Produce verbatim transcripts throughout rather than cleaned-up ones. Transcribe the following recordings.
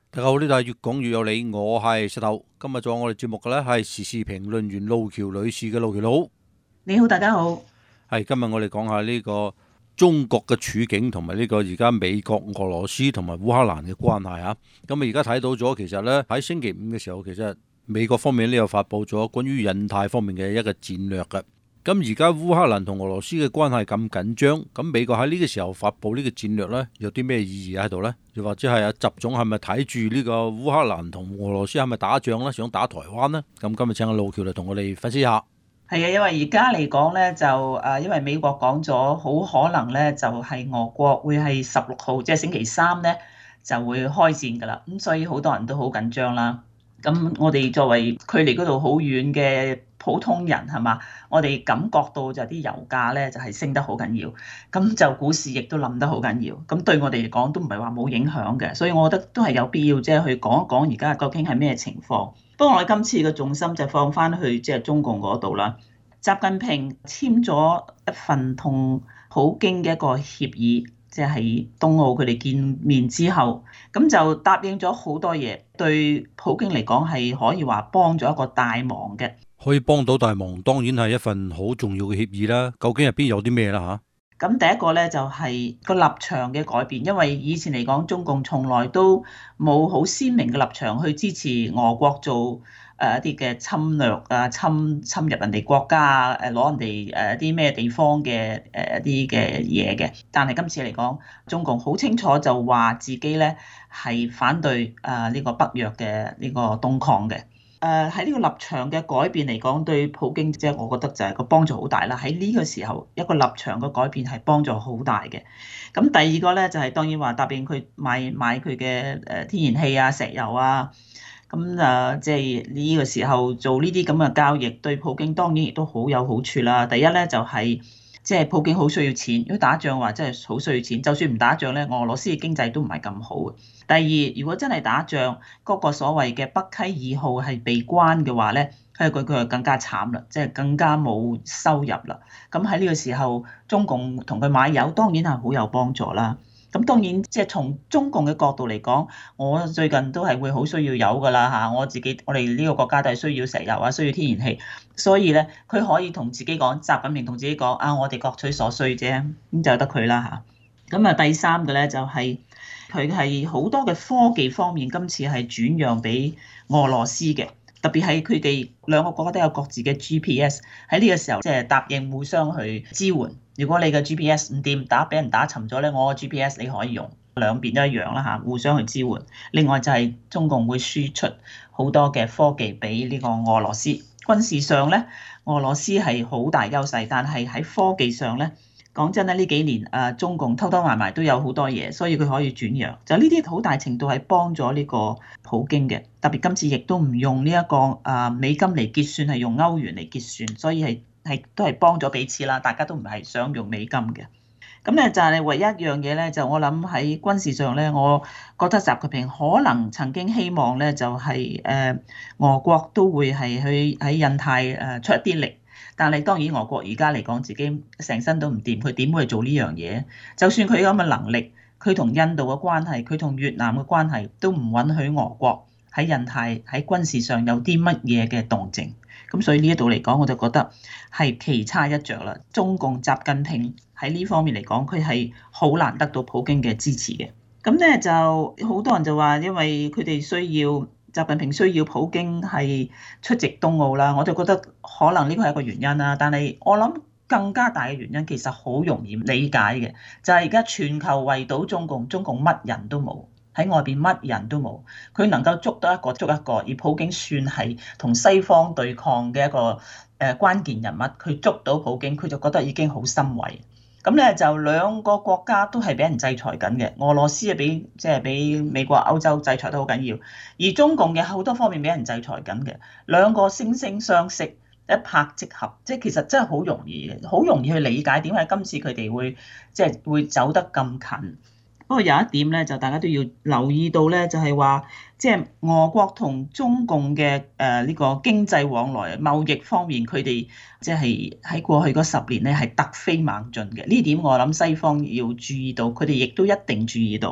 大家好，呢度係越講越有理，我係石頭。今日做我哋節目嘅咧係時事評論員路橋女士嘅。路橋佬， 你好，大家好。 係今日我哋講下呢個中國嘅處境同埋呢個而家美國、俄羅斯同埋烏克蘭嘅關係啊。咁啊，而家睇到咗，其實咧喺星期五嘅時候，其實美國方面呢又發布咗關於印太方面嘅一個戰略嘅。咁而家烏克蘭同俄羅斯嘅關係咁緊張，咁美國喺呢個時候發布呢個戰略呢，有啲咩意義喺度呢？又或者係阿習總係咪睇住呢個烏克蘭同俄羅斯係咪打仗呢？想打台灣呢？咁今日請阿路橋嚟同我哋分析下。 係啊，因為而家嚟講咧，就誒，因為美國講咗，好可能咧就係俄國會係十六號，即係星期三咧就會開戰㗎啦。咁所以好多人都好緊張啦。咁我哋作為距離嗰度好遠嘅普通人係嘛，我哋感覺到就啲油價咧就係升得好緊要，咁就股市亦都冧得好緊要。咁對我哋嚟講都唔係話冇影響嘅，所以我覺得都係有必要即係去講一講而家究竟係咩情況。不過我哋今次嘅重心就放翻去即係中共嗰度啦。習近平簽咗一份同普京嘅一個協議，即係冬奧佢哋見面之後，咁就答應咗好多嘢，對普京嚟講係可以話幫咗一個大忙嘅。 可以幫到大忙，當然係一份好重要嘅協議啦。究竟入邊有啲咩啦吓？ 咁第一個咧就係個立場嘅改變，因為以前嚟講，中共從來都冇好鮮明嘅立場去支持俄國做誒一啲嘅侵略啊、侵侵入人哋國家啊、誒攞人哋誒一啲咩地方嘅誒一啲嘅嘢嘅。但係今次嚟講，中共好清楚就話自己咧係反對誒呢個北約嘅呢個東擴嘅。誒喺呢個立場嘅改變嚟講，對普京即係我覺得就係個幫助好大啦。喺呢個時候，一個立場嘅改變係幫助好大嘅。咁第二個咧就係當然話答應佢買買佢嘅誒天然氣啊、石油啊。咁啊，即係呢個時候做呢啲咁嘅交易，對普京當然亦都好有好處啦。第一咧就係即係普京好需要錢，如果打仗話真係好需要錢。就算唔打仗咧，俄羅斯嘅經濟都唔係咁好嘅。第二，如果真係打仗，嗰個所謂嘅北溪二號係被關嘅話咧，佢佢佢就更加慘啦，即係更加冇收入啦。咁喺呢個時候，中共同佢買油當然係好有幫助啦。咁當然即係從中共嘅角度嚟講，我最近都係會好需要油㗎啦嚇。我自己我哋呢個國家都係需要石油啊，需要天然氣，所以咧佢可以同自己講，習近平同自己講啊，我哋各取所需啫，咁就得佢啦嚇。咁啊第三個咧就係佢係好多嘅科技方面，今次係轉讓俾俄羅斯嘅。特別係佢哋兩個國家都有各自嘅 G P S， 喺呢個時候即係答應互相去支援。如果你嘅 G P S 唔掂，打俾人打沉咗咧，我嘅 G P S 你可以用，兩邊都一樣啦嚇，互相去支援。另外就係中共會輸出好多嘅科技俾呢個俄羅斯。軍事上咧，俄羅斯係好大優勢，但係喺科技上咧，講真咧，呢幾年誒中共偷偷埋埋都有好多嘢，所以佢可以轉讓。就呢啲好大程度係幫咗呢個普京嘅。特別今次亦都唔用呢一個誒美金嚟結算，係用歐元嚟結算，所以係係都係幫咗彼此啦。大家都唔係想用美金嘅。咁咧就係唯一一樣嘢咧，就我諗喺軍事上咧，我覺得習近平可能曾經希望咧，就係誒俄國都會係去喺印太誒出一啲力。但係當然，俄國而家嚟講，自己成身都唔掂，佢點會做呢樣嘢？就算佢有咁嘅能力，佢同印度嘅關係，佢同越南嘅關係，都唔允許俄國喺印太喺軍事上有啲乜嘢嘅動靜。咁所以呢一度嚟講，我就覺得係棋差一着啦。中共習近平喺呢方面嚟講，佢係好難得到普京嘅支持嘅。咁咧就好多人就話，因為佢哋需要。習近平需要普京係出席冬奧啦，我就覺得可能呢個係一個原因啦。但係我諗更加大嘅原因其實好容易理解嘅，就係而家全球圍堵中共，中共乜人都冇，喺外邊乜人都冇，佢能夠捉到一個捉一個，而普京算係同西方對抗嘅一個誒關鍵人物，佢捉到普京，佢就覺得已經好欣慰。咁咧就兩個國家都係俾人制裁緊嘅，俄羅斯啊俾即係俾美國、歐洲制裁得好緊要，而中共嘅好多方面俾人制裁緊嘅，兩個惺惺相惜，一拍即合，即係其實真係好容易嘅，好容易去理解點解今次佢哋會即係會走得咁近。不過有一點咧，就大家都要留意到咧，就係話，即係俄國同中共嘅誒呢個經濟往來、貿易方面，佢哋即係喺過去嗰十年咧係突飛猛進嘅。呢點我諗西方要注意到，佢哋亦都一定注意到。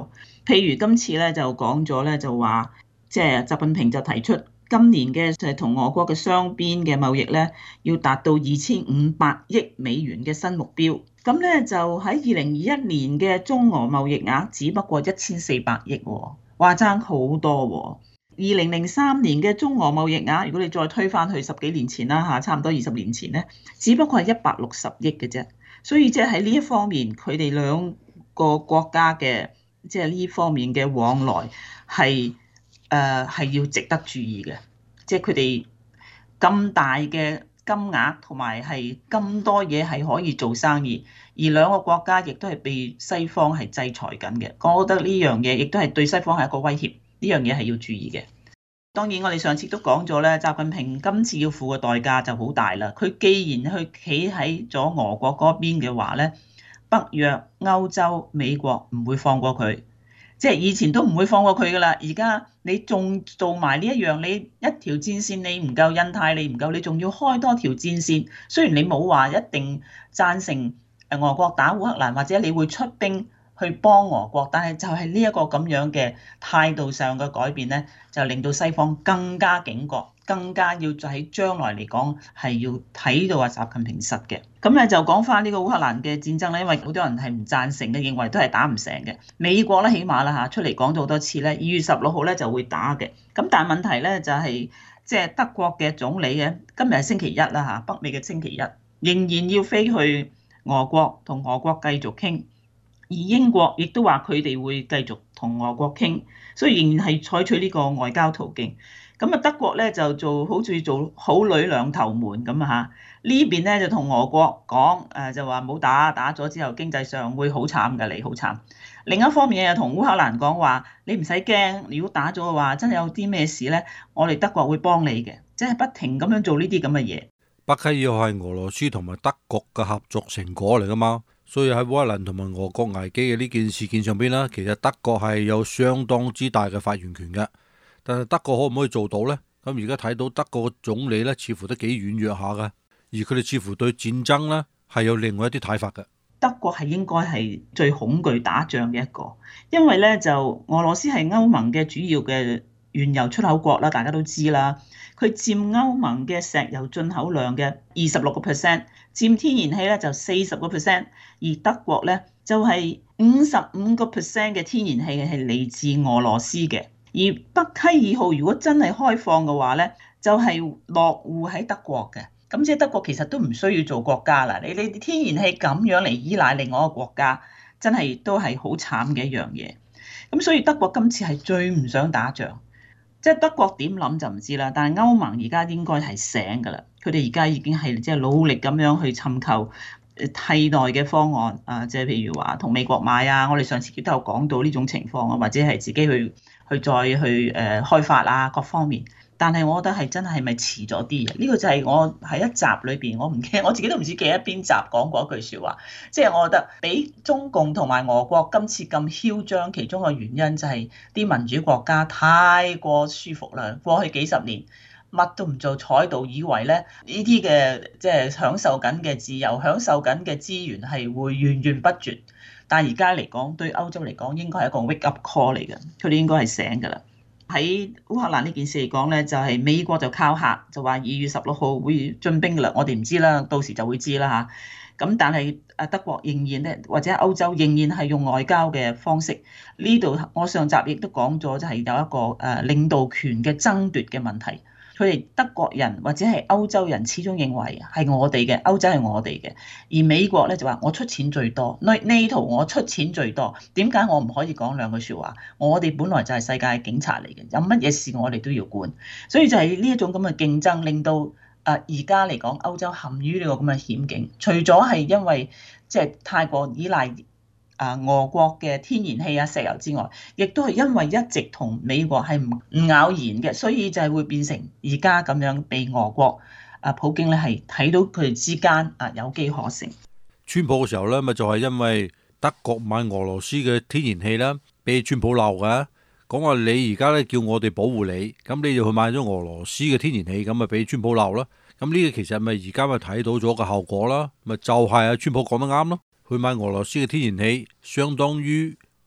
譬如今次咧就講咗咧，就話即係習近平就提出今年嘅就係同俄國嘅雙邊嘅貿易咧，要達到二千五百億美元嘅新目標。咁咧就喺二零二一年嘅中俄貿易額只不過一千四百億喎，話爭好多喎。二零零三年嘅中俄貿易額，如果你再推返去十幾年前啦嚇，差唔多二十年前咧，只不過係一百六十億嘅啫。所以即係喺呢一方面，佢哋兩個國家嘅即係呢方面嘅往來係誒係要值得注意嘅。即係佢哋咁大嘅金額同埋係咁多嘢係可以做生意，而兩個國家亦都係被西方係制裁緊嘅。我覺得呢樣嘢亦都係對西方係一個威脅。呢樣嘢係要注意嘅。當然，我哋上次都講咗咧，習近平今次要付嘅代價就好大啦。佢既然去企喺咗俄國嗰邊嘅話咧，北約、歐洲、美國唔會放過佢，即係以前都唔會放過佢噶啦。而家你仲做埋呢一樣，你一條戰線你唔夠，印太你唔夠，你仲要開多條戰線。雖然你冇話一定贊成誒俄國打烏克蘭，或者你會出兵去幫俄國，但係就係呢一個咁樣嘅態度上嘅改變咧，就令到西方更加警覺，更加要喺將來嚟講係要睇到阿習近平實嘅。咁咧就講翻呢個烏克蘭嘅戰爭咧，因為好多人係唔贊成嘅，認為都係打唔成嘅。美國咧起碼啦嚇出嚟講咗好多次咧，二月十六號咧就會打嘅。咁但係問題咧就係即係德國嘅總理嘅，今日係星期一啦嚇，北美嘅星期一，仍然要飛去俄國同俄國繼續傾。而英國亦都話佢哋會繼續同俄國傾，所以仍然係採取呢個外交途徑。咁啊，德國咧就做好似做好女兩頭門咁啊嚇，呢邊咧就同俄國講誒，就話冇打，打咗之後經濟上會好慘㗎，你好慘。另一方面又同烏克蘭講話，你唔使驚，如果打咗嘅話，真係有啲咩事咧，我哋德國會幫你嘅，即係不停咁樣做呢啲咁嘅嘢。 北溪要係俄羅斯同埋德國嘅合作成果嚟㗎嘛。所以喺烏克蘭同埋俄國危機嘅呢件事件上邊啦，其實德國係有相當之大嘅發言權嘅。但係德國可唔可以做到呢？咁而家睇到德國嘅總理咧，似乎都幾軟弱下嘅，而佢哋似乎對戰爭咧係有另外一啲睇法嘅。 德國係應該係最恐懼打仗嘅一個，因為咧就俄羅斯係歐盟嘅主要嘅原油出口國啦，大家都知啦。佢佔歐盟嘅石油進口量嘅二十六個 percent，佔天然氣咧就四十個 percent，而德國咧就係五十五個 percent 嘅天然氣係嚟自俄羅斯嘅。而北溪二號如果真係開放嘅話咧，就係落戶喺德國嘅。咁即係德國其實都唔需要做國家啦。你你天然氣咁樣嚟依賴另外一個國家，真係都係好慘嘅一樣嘢。咁所以德國今次係最唔想打仗。即係德國點諗就唔知啦，但係歐盟而家應該係醒㗎啦。佢哋而家已經係即係努力咁樣去尋求替代嘅方案啊，即係譬如話同美國買啊。我哋上次亦都有講到呢種情況啊，或者係自己去去再去誒開發啊，各方面。但係我覺得係真係咪遲咗啲嘅？呢個就係我喺一集裏邊，我唔記得我自己都唔知記得邊集講過一句説話，即係我覺得比中共同埋俄國今次咁囂張，其中嘅原因就係啲民主國家太過舒服啦。過去幾十年乜都唔做，坐喺度以為咧呢啲嘅即係享受緊嘅自由、享受緊嘅資源係會源源不絕。但係而家嚟講，對歐洲嚟講應該係一個 wake up call 嚟嘅，佢哋應該係醒㗎啦。喺烏克蘭呢件事嚟講咧，就係美國就靠嚇，就話二月十六號會進兵㗎啦。我哋唔知啦，到時就會知啦嚇。咁但係啊，德國仍然咧，或者歐洲仍然係用外交嘅方式。呢度我上集亦都講咗，就係有一個誒領導權嘅爭奪嘅問題。佢哋德國人或者係歐洲人始終認為係我哋嘅，歐洲係我哋嘅，而美國咧就話我出錢最多，呢呢圖我出錢最多，點解我唔可以講兩句説話？我哋本來就係世界警察嚟嘅，有乜嘢事我哋都要管，所以就係呢一種咁嘅競爭，令到誒而家嚟講歐洲陷於呢個咁嘅險境。除咗係因為即係太過依賴啊俄國嘅天然氣啊石油之外，亦都係因為一直同美國係唔唔咬弦嘅，所以就係會變成而家咁樣被俄國啊普京咧係睇到佢哋之間啊有機可乘。 川普嘅時候咧，咪就係因為德國買俄羅斯嘅天然氣啦，俾川普鬧嘅，講話你而家咧叫我哋保護你，咁你就去買咗俄羅斯嘅天然氣，咁咪俾川普鬧啦。咁呢個其實咪而家咪睇到咗個後果啦，咪就係啊川普講得啱咯。去買俄羅斯嘅天然氣，相當於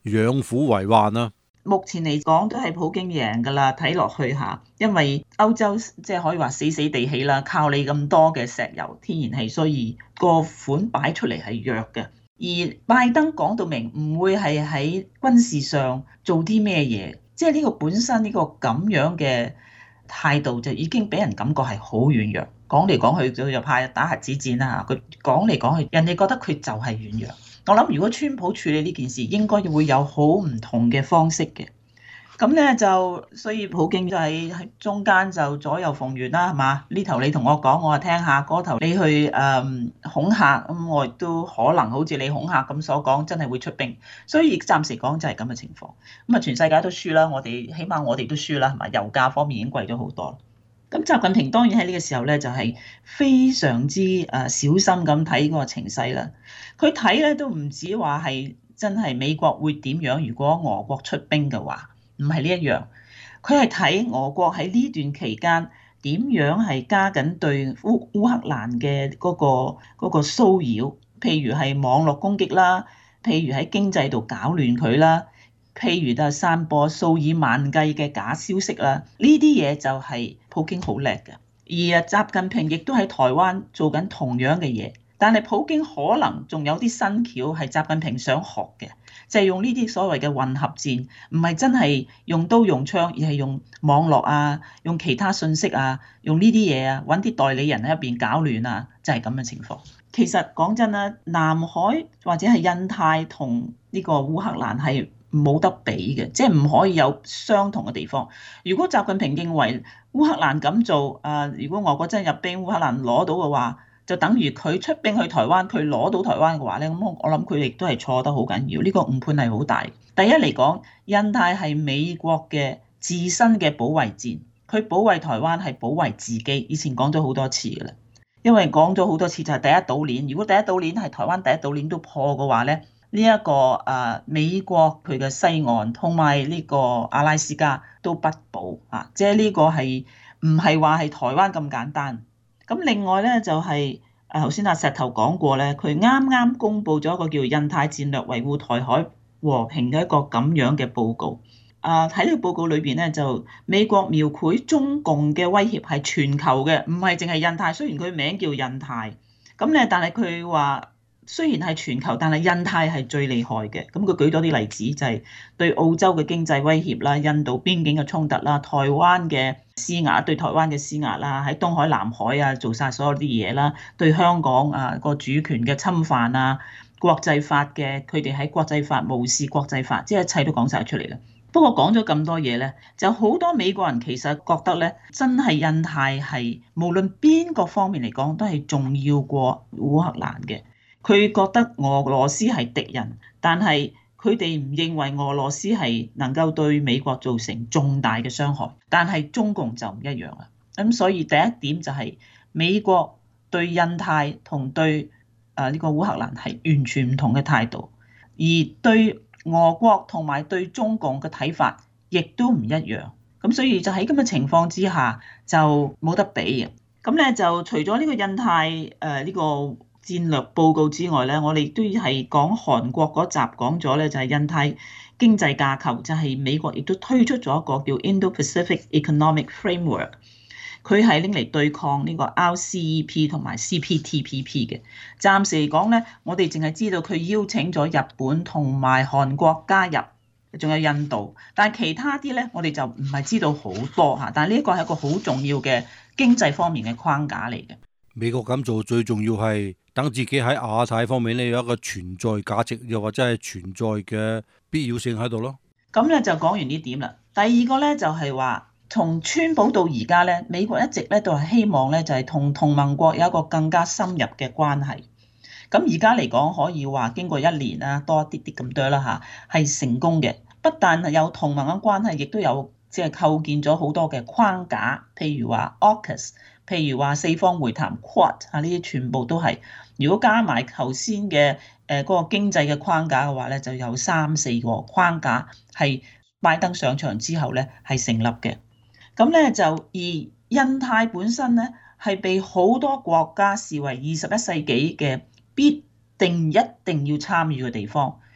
養虎為患啦。 目前嚟講都係普京贏㗎啦，睇落去嚇，因為歐洲即係可以話死死地氣啦，靠你咁多嘅石油、天然氣，所以個款擺出嚟係弱嘅。而拜登講到明唔會係喺軍事上做啲咩嘢，即係呢個本身呢個咁樣嘅態度就已經俾人感覺係好軟弱。講嚟講去就派打核子戰啦嚇，佢講嚟講去，人哋覺得佢就係軟弱。我諗如果川普處理呢件事，應該會有好唔同嘅方式嘅。咁咧就所以普京就喺喺中間就左右逢源啦，係嘛？呢頭你同我講，我啊聽下；嗰頭你去誒、嗯、恐嚇，咁我亦都可能好似你恐嚇咁所講，真係會出兵。所以暫時講就係咁嘅情況。咁啊，全世界都輸啦，我哋起碼我哋都輸啦，係嘛？油價方面已經貴咗好多。咁習近平當然喺呢個時候咧，就係非常之誒小心咁睇嗰個情勢啦。佢睇咧都唔止話係真係美國會點樣，如果俄國出兵嘅話。唔係呢一樣，佢係睇俄國喺呢段期間點樣係加緊對烏烏克蘭嘅嗰個嗰個騷擾，譬如係網絡攻擊啦，譬如喺經濟度搞亂佢啦，譬如就係散播數以萬計嘅假消息啦，呢啲嘢就係普京好叻嘅。而啊，習近平亦都喺台灣做緊同樣嘅嘢，但係普京可能仲有啲新橋係習近平想學嘅。就係用呢啲所謂嘅混合戰，唔係真係用刀用槍，而係用網絡啊，用其他信息啊，用呢啲嘢啊，揾啲代理人喺入邊搞亂啊，就係咁嘅情況。其實講真啦，南海或者係印太同呢個烏克蘭係冇得比嘅，即係唔可以有相同嘅地方。如果習近平認為烏克蘭咁做，啊，如果俄國真係入兵烏克蘭攞到嘅話，就等於佢出兵去台灣，佢攞到台灣嘅話咧，咁我我諗佢亦都係錯得好緊要，呢個誤判係好大。第一嚟講，印太係美國嘅自身嘅保衛戰，佢保衛台灣係保衛自己。以前講咗好多次㗎啦，因為講咗好多次就係第一島鏈，如果第一島鏈係台灣第一島鏈都破嘅話咧，呢一個誒美國佢嘅西岸同埋呢個阿拉斯加都不保啊，即係呢個係唔係話係台灣咁簡單。咁另外咧就係誒頭先阿石頭講過咧，佢啱啱公布咗一個叫印太戰略維護台海和平嘅一個咁樣嘅報告。啊，喺呢個報告裏邊咧，就美國描繪中共嘅威脅係全球嘅，唔係淨係印太。雖然佢名叫印太，咁咧但係佢話雖然係全球，但係印太係最厲害嘅。咁佢舉咗啲例子，就係對澳洲嘅經濟威脅啦、印度邊境嘅衝突啦、台灣嘅施壓對台灣嘅施壓啦，喺東海、南海啊做晒所有啲嘢啦，對香港啊個主權嘅侵犯啊，國際法嘅佢哋喺國際法無視國際法，即係一切都講晒出嚟啦。不過講咗咁多嘢咧，就好多美國人其實覺得咧，真係印太係無論邊個方面嚟講都係重要過烏克蘭嘅。佢覺得俄羅斯係敵人，但係佢哋唔認為俄羅斯係能夠對美國造成重大嘅傷害，但係中共就唔一樣啦。咁所以第一點就係美國對印太同對誒呢個烏克蘭係完全唔同嘅態度，而對俄國同埋對中共嘅睇法亦都唔一樣。咁所以就喺咁嘅情況之下就冇得比嘅。咁咧就除咗呢個印太誒呢個戰略報告之外咧，我哋都係講韓國嗰集講咗咧，就係印太經濟架構，就係美國亦都推出咗一個叫 Indo-Pacific Economic Framework，佢係拎嚟對抗呢個 R C E P 同埋 C P T P P 嘅。暫時嚟講咧，我哋淨係知道佢邀請咗日本同埋韓國加入，仲有印度，但係其他啲咧，我哋就唔係知道好多嚇。但係呢一個係一個好重要嘅經濟方面嘅框架嚟嘅。 美國咁做最重要係等自己喺亞太方面咧有一個存在價值，又或者係存在嘅必要性喺度咯。 咁咧就講完呢點啦。第二個咧就係話，從川普到而家咧，美國一直咧都係希望咧就係同同盟國有一個更加深入嘅關係。咁而家嚟講可以話經過一年啦，多一啲啲咁多啦嚇，係成功嘅。不但係有同盟嘅關係，亦都有即係構建咗好多嘅框架，譬如話 AUKUS。譬如話四方會談 Quad 啊，呢啲全部都係，如果加埋頭先嘅誒嗰個經濟嘅框架嘅話咧，就有三四個框架係拜登上場之後咧係成立嘅。咁咧就而印太本身咧係被好多國家視為二十一世紀嘅必定一定要參與嘅地方。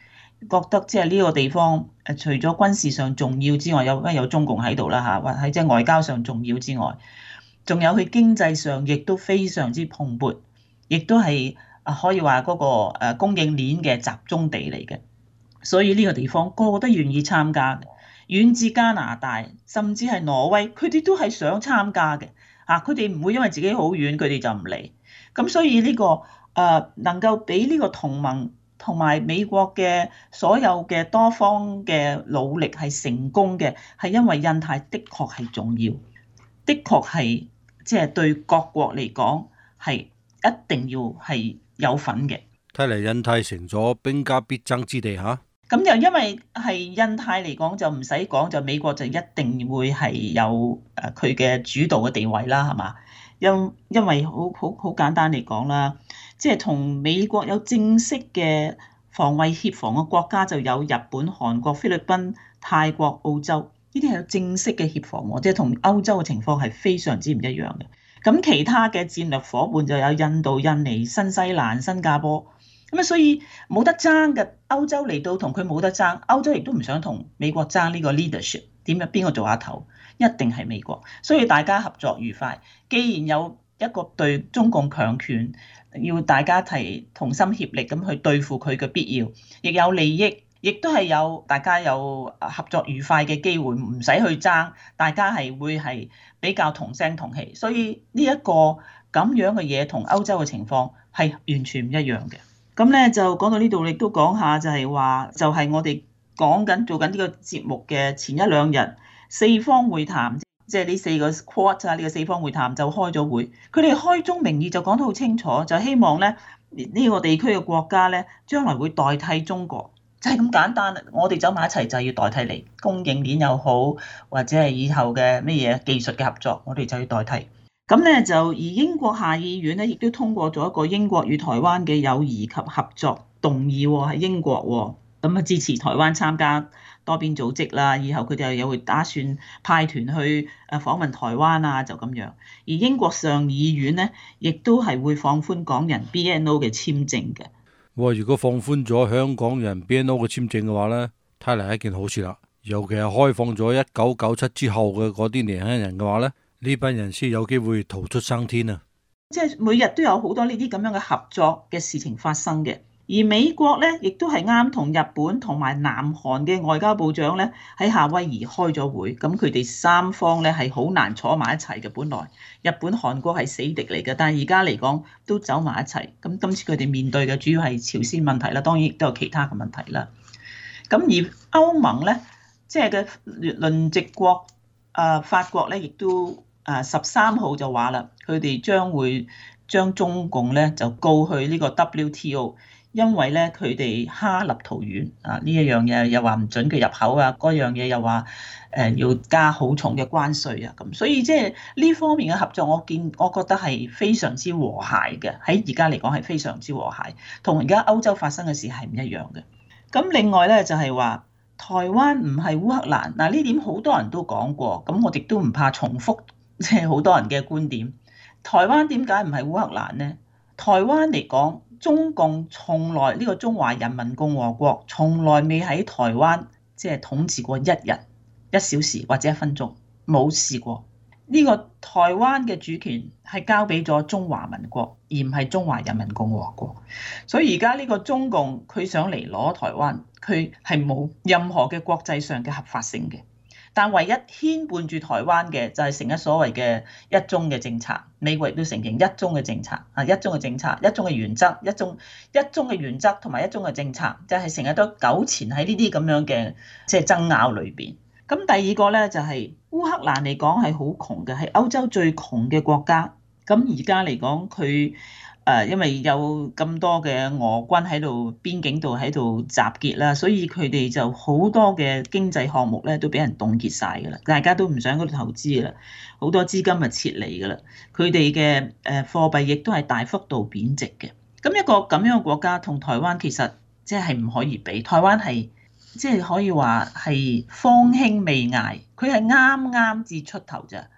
覺得即係呢個地方誒，除咗軍事上重要之外，有因為有中共喺度啦嚇，或喺即係外交上重要之外，仲有佢經濟上亦都非常之蓬勃，亦都係啊可以話嗰個誒供應鏈嘅集中地嚟嘅。所以呢個地方個個都願意參加嘅，遠至加拿大，甚至係挪威，佢哋都係想參加嘅。啊，佢哋唔會因為自己好遠，佢哋就唔嚟。咁所以呢個誒、呃、能夠俾呢個同盟同埋美國嘅所有嘅多方嘅努力係成功嘅，係因為印太的確係重要，的確係即係對各國嚟講係一定要係有份嘅。 睇嚟印太成咗兵家必爭之地嚇。 咁又因為係印太嚟講就唔使講，就美國就一定會係有誒佢嘅主導嘅地位啦，係嘛？因因為好好好簡單嚟講啦，即係同美國有正式嘅防衛協防嘅國家就有日本、韓國、菲律賓、泰國、澳洲，呢啲係有正式嘅協防喎，即係同歐洲嘅情況係非常之唔一樣嘅。咁其他嘅戰略夥伴就有印度、印尼、新西蘭、新加坡。咁啊，所以冇得爭嘅，歐洲嚟到同佢冇得爭，歐洲亦都唔想同美國爭呢個 leadership，點樣邊個做下頭，一定係美國，所以大家合作愉快。既然有一個對中共強權，要大家提同心協力咁去對付佢嘅必要，亦有利益，亦都係有大家有合作愉快嘅機會，唔使去爭，大家係會係比較同聲同氣。所以呢一個咁樣嘅嘢同歐洲嘅情況係完全唔一樣嘅。咁咧就講到呢度，亦都講下就係話，就係我哋講緊做緊呢個節目嘅前一兩日，四方會談，即係呢四個 Quad 啊，呢個四方會談就開咗會。佢哋開宗明義就講得好清楚，就希望咧呢個地區嘅國家咧，將來會代替中國，就係咁簡單啦。我哋走埋一齊就要代替你，供應鏈又好，或者係以後嘅乜嘢技術嘅合作，我哋就要代替。咁咧就而英國下議院咧，亦都通過咗一個英國與台灣嘅友誼及合作動議喎，喺英國喎，咁啊支持台灣參加多邊組織啦，以後佢哋又會打算派團去誒訪問台灣啊，就咁樣。而英國上議院咧，亦都係會放寬港人 B N O 嘅簽證嘅。 哇！如果放寬咗香港人 B N O 嘅簽證嘅話咧，睇嚟係一件好事啦。尤其係開放咗一九九七之後嘅嗰啲年輕人嘅話咧，呢班人先有機會逃出生天啊！ 即係每日都有好多呢啲咁樣嘅合作嘅事情發生嘅。而美國咧，亦都係啱同日本同埋南韓嘅外交部長咧喺夏威夷開咗會，咁佢哋三方咧係好難坐埋一齊嘅。本來日本、韓國係死敵嚟嘅，但係而家嚟講都走埋一齊。咁今次佢哋面對嘅主要係朝鮮問題啦，當然亦都有其他嘅問題啦。咁而歐盟咧，即係嘅鄰席國啊，法國咧，亦都啊十三號就話啦，佢哋將會將中共咧就告去呢個 W T O。因為咧佢哋蝦立陶宛啊，呢一樣嘢又話唔準佢入口啊，嗰樣嘢又話誒要加好重嘅關稅啊，咁所以即係呢方面嘅合作，我見我覺得係非常之和諧嘅，喺而家嚟講係非常之和諧，同而家歐洲發生嘅事係唔一樣嘅。咁另外咧就係話台灣唔係烏克蘭，嗱呢點好多人都講過，咁我哋都唔怕重複即係好多人嘅觀點。台灣點解唔係烏克蘭呢？台灣嚟講，中共從來呢個中華人民共和國從來未喺台灣即係統治過一日一小時或者一分鐘，冇試過。呢個台灣嘅主權係交俾咗中華民國，而唔係中華人民共和國。所以而家呢個中共佢想嚟攞台灣，佢係冇任何嘅國際上嘅合法性嘅。但唯一牽絆住台灣嘅就係成日所謂嘅一中嘅政策，美國亦都承認一中嘅政策啊，一中嘅政策、一中嘅原則、一中一中嘅原則同埋一中嘅政策，就係成日都糾纏喺呢啲咁樣嘅即係爭拗裏邊。咁第二個咧就係烏克蘭嚟講係好窮嘅，係歐洲最窮嘅國家。咁而家嚟講佢。誒，因為有咁多嘅俄軍喺度邊境度喺度集結啦，所以佢哋就好多嘅經濟項目咧都俾人凍結晒㗎啦，大家都唔想嗰度投資㗎啦，好多資金咪撤離㗎啦，佢哋嘅誒貨幣亦都係大幅度貶值嘅。咁一個咁樣嘅國家同台灣其實即係唔可以比，台灣係即係可以話係方興未艾，佢係啱啱至出頭咋。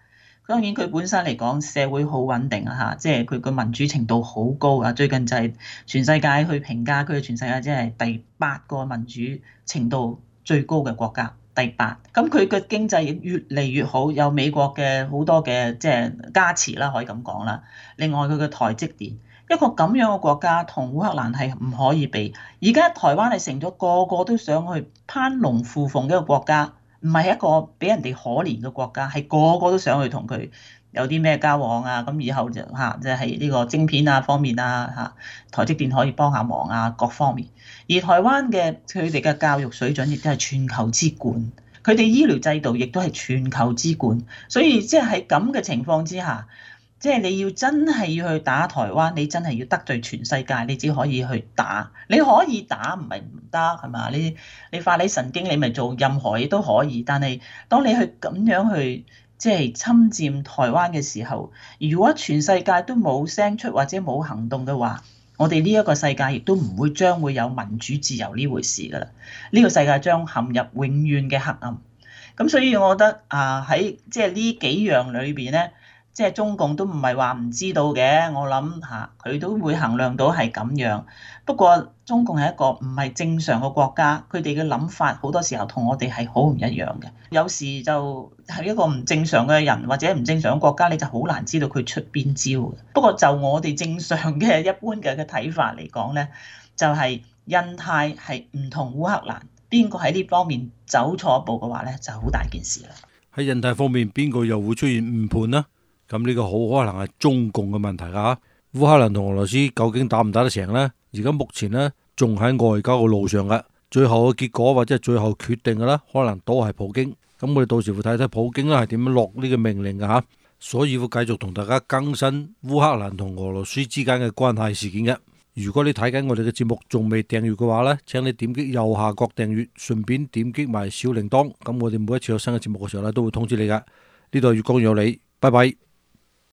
當然佢本身嚟講社會好穩定啊嚇，即係佢個民主程度好高啊。最近就係全世界去評價佢，全世界即係第八個民主程度最高嘅國家，第八。咁佢嘅經濟越嚟越好，有美國嘅好多嘅即係加持啦，可以咁講啦。另外佢嘅台積電，一個咁樣嘅國家同烏克蘭係唔可以比。而家台灣係成咗個個都想去攀龍附鳳嘅一個國家。唔係一個俾人哋可憐嘅國家，係個個都想去同佢有啲咩交往啊！咁以後就嚇，即係呢個晶片啊方面啊嚇，台積電可以幫下忙啊，各方面。而台灣嘅佢哋嘅教育水準亦都係全球之冠，佢哋醫療制度亦都係全球之冠。所以即係喺咁嘅情況之下，即係你要真係要去打台灣，你真係要得罪全世界，你只可以去打。你可以打，唔係唔得，係嘛？你你發你神經，你咪做任何嘢都可以。但係當你去咁樣去即係侵佔台灣嘅時候，如果全世界都冇聲出或者冇行動嘅話，我哋呢一個世界亦都唔會將會有民主自由呢回事㗎啦。呢個世界將陷入永遠嘅黑暗。咁所以我覺得啊，喺即係呢幾樣裏邊咧。即係中共都唔係話唔知道嘅，我諗嚇佢都會衡量到係咁樣。不過中共係一個唔係正常嘅國家，佢哋嘅諗法好多時候同我哋係好唔一樣嘅。有時就係一個唔正常嘅人或者唔正常嘅國家，你就好難知道佢出邊招嘅。不過就我哋正常嘅一般嘅嘅睇法嚟講咧，就係印太係唔同烏克蘭，邊個喺呢方面走錯一步嘅話咧，就好大件事啦。 喺印太方面，邊個又會出現誤判呢？咁呢個好可能係中共嘅問題啊！烏克蘭同俄羅斯究竟打唔打得成呢？而家目前呢，仲喺外交嘅路上嘅，最後嘅結果或者係最後決定嘅咧，可能都係普京。咁我哋到時會睇睇普京咧係點樣落呢個命令嘅嚇。所以會繼續同大家更新烏克蘭同俄羅斯之間嘅關係事件嘅。如果你睇緊我哋嘅節目仲未訂閱嘅話呢，請你點擊右下角訂閱，順便點擊埋小鈴鐺。咁我哋每一次有新嘅節目嘅時候咧，都會通知你嘅。呢度係粵講有理，拜拜。